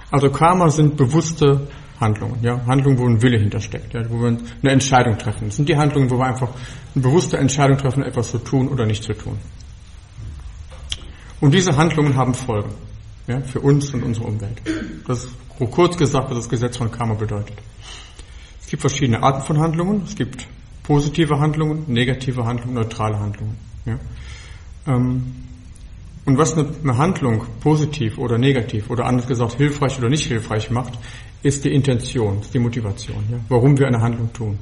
Also Karma sind bewusste Handlungen, ja, Handlungen, wo ein Wille hintersteckt, ja, wo wir eine Entscheidung treffen. Das sind die Handlungen, wo wir einfach eine bewusste Entscheidung treffen, etwas zu tun oder nicht zu tun. Und diese Handlungen haben Folgen, ja, für uns und unsere Umwelt. Das ist kurz gesagt, was das Gesetz von Karma bedeutet. Es gibt verschiedene Arten von Handlungen. Es gibt positive Handlungen, negative Handlungen, neutrale Handlungen. Ja. Und was eine Handlung positiv oder negativ oder anders gesagt hilfreich oder nicht hilfreich macht, ist die Intention, ist die Motivation, ja, warum wir eine Handlung tun.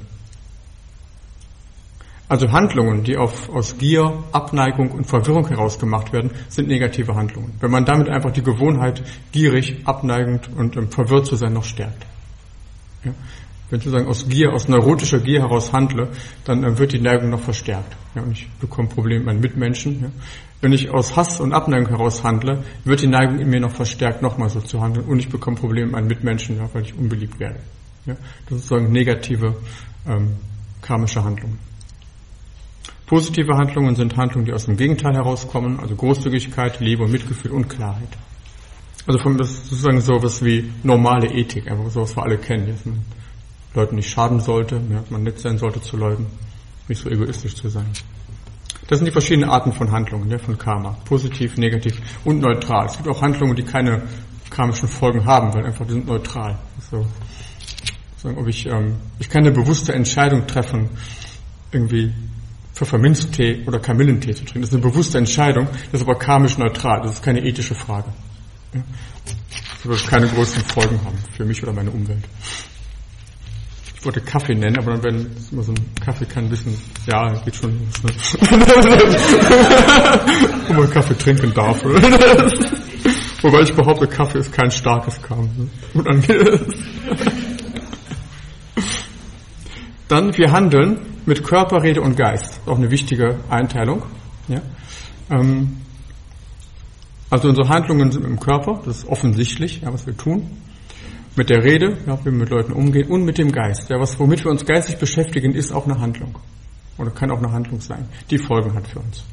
Also Handlungen, die aus Gier, Abneigung und Verwirrung heraus gemacht werden, sind negative Handlungen. Wenn man damit einfach die Gewohnheit, gierig, abneigend und verwirrt zu sein, noch stärkt. Ja. Wenn ich sozusagen aus Gier, aus neurotischer Gier heraus handle, dann wird die Neigung noch verstärkt. Ja, und ich bekomme Probleme mit meinen Mitmenschen. Ja. Wenn ich aus Hass und Abneigung heraus handle, wird die Neigung in mir noch verstärkt, nochmal so zu handeln. Und ich bekomme Probleme mit meinen Mitmenschen, ja, weil ich unbeliebt werde. Ja. Das ist sozusagen negative karmische Handlungen. Positive Handlungen sind Handlungen, die aus dem Gegenteil herauskommen, also Großzügigkeit, Liebe, Mitgefühl und Klarheit. Also das ist sozusagen sowas wie normale Ethik, einfach so, was wir alle kennen, dass man Leuten nicht schaden sollte, ja, dass man nett sein sollte zu Leuten, nicht so egoistisch zu sein. Das sind die verschiedenen Arten von Handlungen, ja, von Karma. Positiv, negativ und neutral. Es gibt auch Handlungen, die keine karmischen Folgen haben, weil einfach die sind neutral. Also, ob ich kann eine bewusste Entscheidung treffen, irgendwie Pfefferminztee oder Kamillentee zu trinken. Das ist eine bewusste Entscheidung, das ist aber karmisch neutral. Das ist keine ethische Frage. Ja. Das wird keine größeren Folgen haben für mich oder meine Umwelt. Ich wollte Kaffee nennen, aber dann werden immer so ein Kaffee kann ein bisschen, ja, geht schon, ne? Wo man Kaffee trinken darf. Wobei ich behaupte, Kaffee ist kein starkes Karma. Dann, wir handeln mit Körper, Rede und Geist. Auch eine wichtige Einteilung. Ja. Also unsere Handlungen sind im Körper, das ist offensichtlich, ja, was wir tun. Mit der Rede, ja, wie wir mit Leuten umgehen, und mit dem Geist. Ja, womit wir uns geistig beschäftigen, ist auch eine Handlung. Oder kann auch eine Handlung sein, die Folgen hat für uns.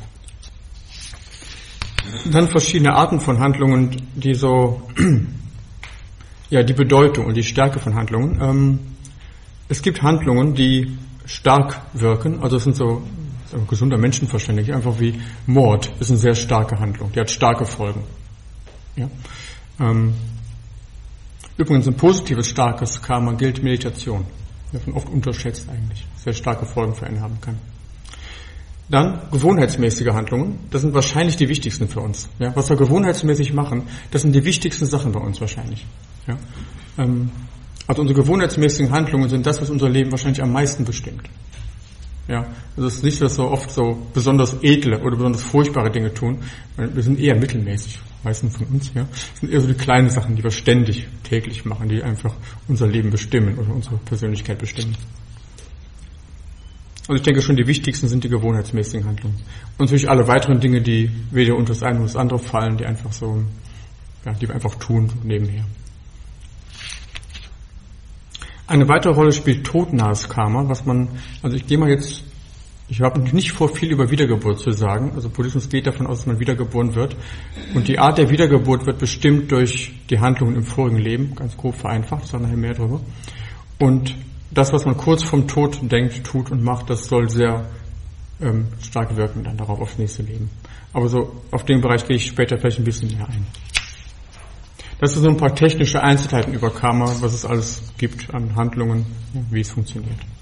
Dann verschiedene Arten von Handlungen, die so, ja, die Bedeutung und die Stärke von Handlungen. Es gibt Handlungen, die stark wirken, also es sind so gesunder Menschenverständnis, einfach wie Mord, ist eine sehr starke Handlung, die hat starke Folgen. Ja. Übrigens ein positives, starkes Karma gilt Meditation, davon oft unterschätzt eigentlich, sehr starke Folgen für einen haben kann. Dann gewohnheitsmäßige Handlungen, das sind wahrscheinlich die wichtigsten für uns. Ja, was wir gewohnheitsmäßig machen, das sind die wichtigsten Sachen bei uns wahrscheinlich. Ja. Also unsere gewohnheitsmäßigen Handlungen sind das, was unser Leben wahrscheinlich am meisten bestimmt. Ja, also es ist nicht, dass wir oft so besonders edle oder besonders furchtbare Dinge tun. Wir sind eher mittelmäßig, meistens von uns. Ja, es sind eher so die kleinen Sachen, die wir ständig, täglich machen, die einfach unser Leben bestimmen oder unsere Persönlichkeit bestimmen. Also ich denke schon, die wichtigsten sind die gewohnheitsmäßigen Handlungen. Und natürlich alle weiteren Dinge, die weder unter das eine noch das andere fallen, die einfach so, ja, die wir einfach tun, so nebenher. Eine weitere Rolle spielt todnahes Karma, also ich habe nicht vor, viel über Wiedergeburt zu sagen. Also Buddhismus geht davon aus, dass man wiedergeboren wird. Und die Art der Wiedergeburt wird bestimmt durch die Handlungen im vorigen Leben, ganz grob vereinfacht, ich sage nachher mehr drüber. Und das, was man kurz vom Tod denkt, tut und macht, das soll sehr stark wirken dann darauf aufs nächste Leben. Aber so auf den Bereich gehe ich später vielleicht ein bisschen mehr ein. Das sind so ein paar technische Einzelheiten über Karma, was es alles gibt an Handlungen, wie es funktioniert.